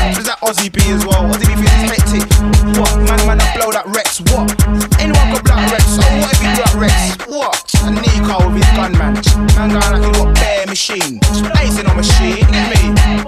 There's that Aussie B as well. Aussie B feels hectic. What? Man, I blow that Rex. What? Anyone can blow that Rex. So what if you blow that Rex? What? And Nico with his gun, man. Man going like he got bare machine. Ain't no machine, get me?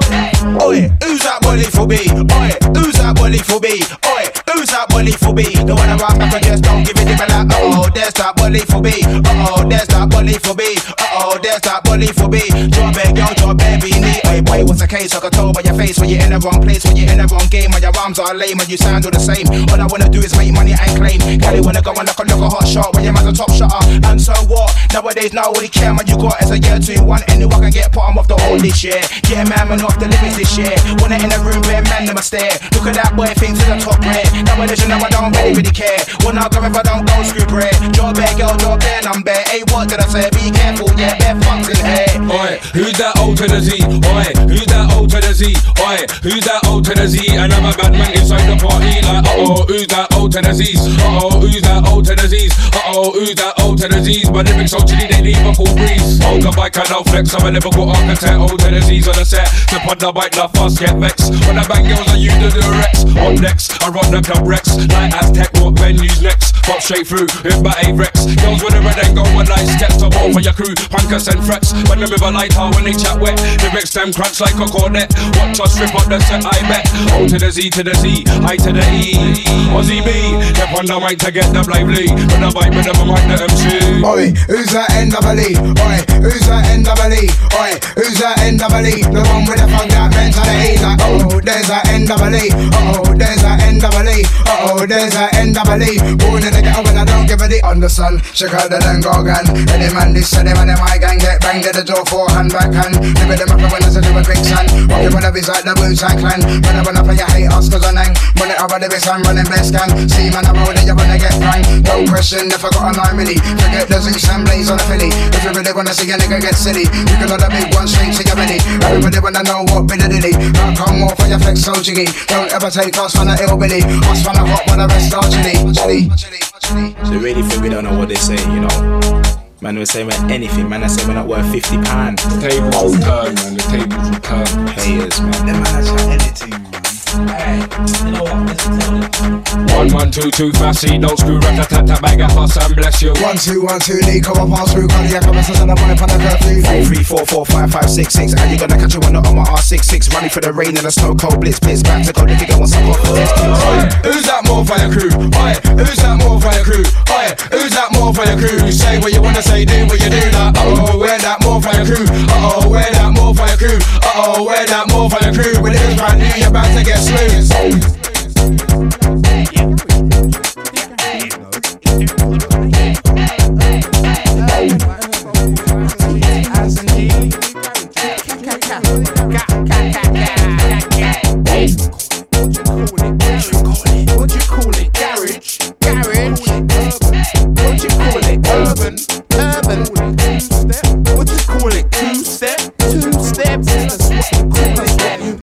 Oi, who's that bully for B? Oi, who's that bully for B? Oi, who's that bully for B? The one around back and just don't give it like, oh, there's that bully for B. Oh, there's that bully for B. Oh, there's that bully for B. Drop it, girl, drop it, beanie. Hey, boy, what's the case? I can tell by your face when you're in the wrong place, when you're in the wrong game, when your rhymes are lame and you sound all the same. All I wanna do is make money and claim. Kelly wanna go and look a hot shot when your man's a top shotter. And so what? Nowadays, nobody care, man. You got as a year 2-1. Anyone can get bottom of the whole this year. Get a man off the limits this year. Wanna in the room, bare man, them a stare. Look at that boy, thing to the top red. Nowadays, you know I don't really care. Wanna go if I don't go screw bread. Drop bare girl, drop bare number. Hey, what did I say? Be careful, yeah, bare fucks in here. Oi, who's that O to the Z? Oi, who's that O to the Z? Oi, who's that O to the Z? Another bad man inside the party. Like, uh-oh, who's that O to the Z's? Uh-oh, who's that O to the Z's? Uh-oh, who's that O to the Z's? My lyrics so chilly, they Liverpool breeze. Hold the bike and I'll flex. I'm a Liverpool architect. O to the Z's on the set. Step on the bike, the fast get vexed. When I bang girls, I use the Rex. On next, I run the club Rex. Like Aztec, what venues next? Pop straight through, hit by A-Rex. Girls with a red and go one night steps. To ball for your crew, punkers and frets. When the river light out, when they chat wet. Lyrics them crunch like a cornet. Watch us rip up the set, I bet. O to the Z to the Z, I to the E. Aussie B, step on the mic to get the lively. When I bite with them, I mic the MC. Oi, who's that NWE? Oi, who's that NWE? Oi, who's that NWE? The one with the funk that mentality. Like, oh, there's that NWE. Oh, there's that NWE. Oh, there's that NWE. Born in the ghetto when I don't give a D on the sun. Check out the Dangogan. Any man this said them and my gang get banged at the door forehand backhand. Live them up when I said they were big son. Walking with a biz like the Wu-Tang Clan. When I run up for your hate us cause I nang. Run it over the best I'm running best gang. See man I'm older you wanna get pranked. No question if I got a 9 milli. Forget the Zeus and Blaze on the Philly. If you really wanna see a nigga get silly, you can order big one straight to your belly. Everybody wanna know what Billy Dilly. Now come off for your flex so jiggy. Don't ever take us from the hillbilly. Us from the hot when the rest are chilly. So really think we don't know what they say, you know. Man, we're saying about anything, man. I say we're not worth £50. The tables will turn, man. The tables will turn. Payers, man. Them man are anything, man. Hey, you know what? Listen to it. 1 1 2 2 fast, don't screw rat tat tat bag of us and bless you. 1 2 1 2 Nico, I pass through cardiac arrest and I'm running from the curfew. 4 3 4 4 5 5 6 6. How you gonna catch you on my R66? Running for the rain and the snow cold blitz. Back to go, if you go on some off the test. Who's that more for your crew? Oi, who's that more for your crew? Oi, who's that more for your crew? Say what you wanna say, do what you do. Like, uh-oh, wear that more for your crew. Uh-oh, wear that more for your crew. Uh-oh, wear that more for your crew. When it's brand new, you're about to get smooth. What you call it? Garage? Garage? What you call it? Urban?